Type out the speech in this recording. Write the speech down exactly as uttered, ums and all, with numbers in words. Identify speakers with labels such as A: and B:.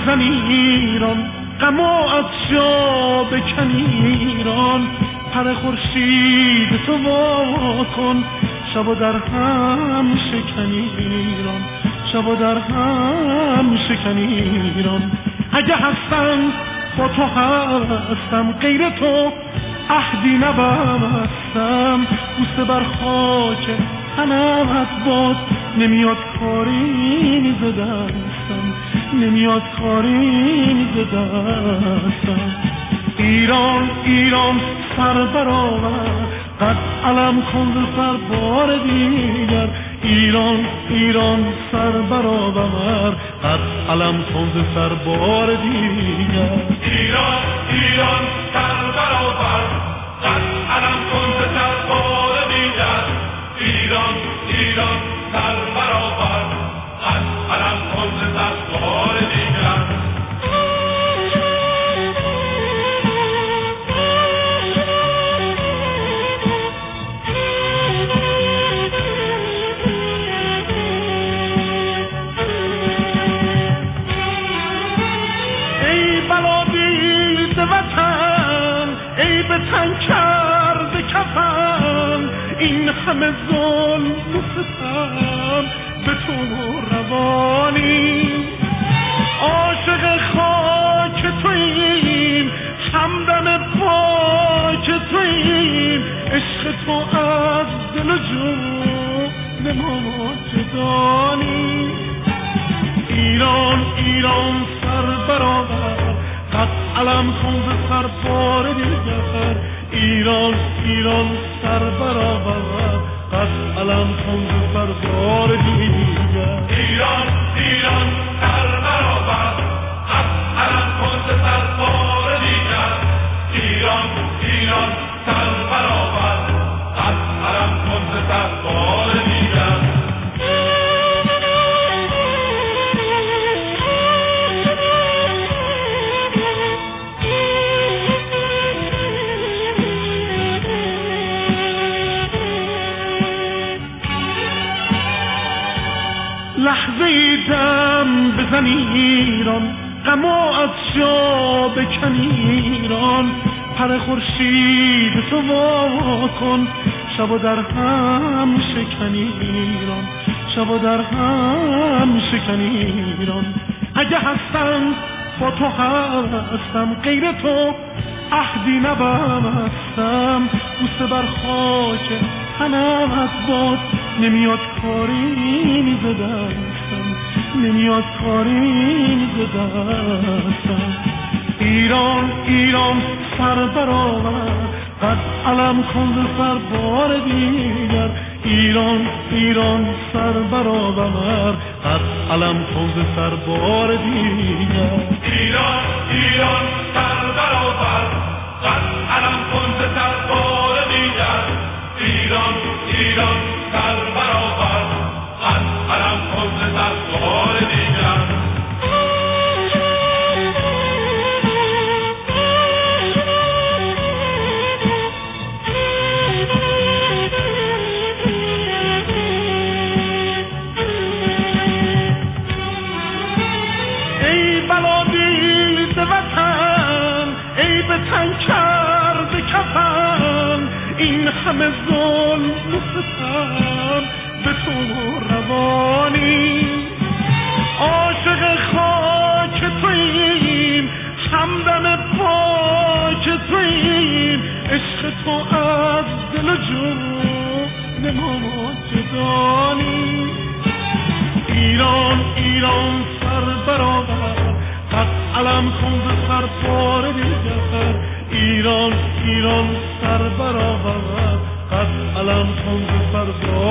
A: بزنی ایران، غم و از جا بکنی ایران، پر خورشید تو وا کن، شب و در هم شکنی ایران، شب و در هم شکنی ایران. اگه هستم با تو هستم، غیر تو عهدی نبستم، بوسه بر خاک تنت باد، نمیاد کاری ز دستم، نمیاد کاری ز دستم. ایران ایران سر برآور، قد علم کن ز سر بار دیگر، ایران ایران سر برآور، قد علم کن ز سر بار دیگر.
B: ایران ایران سر برآور، قد علم کن ز سر بار دیگر، ایران ایران سر برآور، قد علم کن ز سر بار دیگر.
A: وطن ای به تن کرده کفن، این همه ظلم و ستم به تو روانی، عاشق خاک توییم، همدم پاک توییم، عشق تو از دل و جون ما جدانی. ایران ایران سر برآور، قد علم کن ز سر بار دیگر، ایران ایران سر برآور، قد علم کن ز سر بار دیگر.
B: ایران ایران سر برآور، قد علم کن ز سر بار دیگر، ایران ایران سر برآور، قد علم کن ز سر بار دیگر.
A: لحظه دم بزنی ایران، غم و از جا بکنی ایران، پر خورشید تو وا کن، شب و در هم شکنی ایران، شب و در هم شکنی ایران. اگه هستم با تو هستم، غیر تو عهدی نبستم، بوسه بر خاک تنت باد، نمیاد کاری ز دستم، نمیاد کاری ز دستم. ایران ایران سر برآور، قد علم کن ز سر بار دیگر، ایران ایران سر برآور، قد علم کن ز سر بار دیگر.
B: ایران ایران سر برآور، قد علم کن ز سر بار دیگر، ایران ایران سر برآور، قد علم کن ز سر بار دیگر.
A: ای بلادیده وطن ای به تن کرده کفن، این همه ظلم و ستم به تو روانی، عاشق خاک توییم، همدم پاک توییم، عشق تو از دل و جون ما جدانی. ایران ایران سر برآور، قد علم کن ز سر بار دیگر، ایران ایران سر برآور، قد علم کن ز سر بار